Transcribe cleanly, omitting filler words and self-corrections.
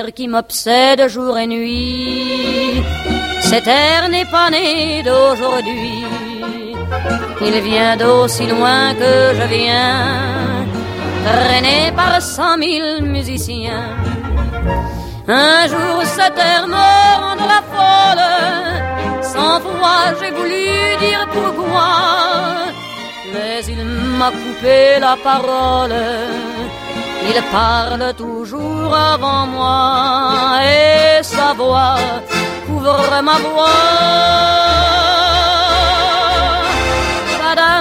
air qui m'obsède jour et nuit. Cet air n'est pas né d'aujourd'hui, il vient d'aussi loin que je viens, traîné par 100 000 musiciens. Un jour cet air me rendra folle, 100 fois j'ai voulu dire pourquoi, mais il m'a coupé la parole. Il parle toujours avant moi et sa voix couvre ma voix.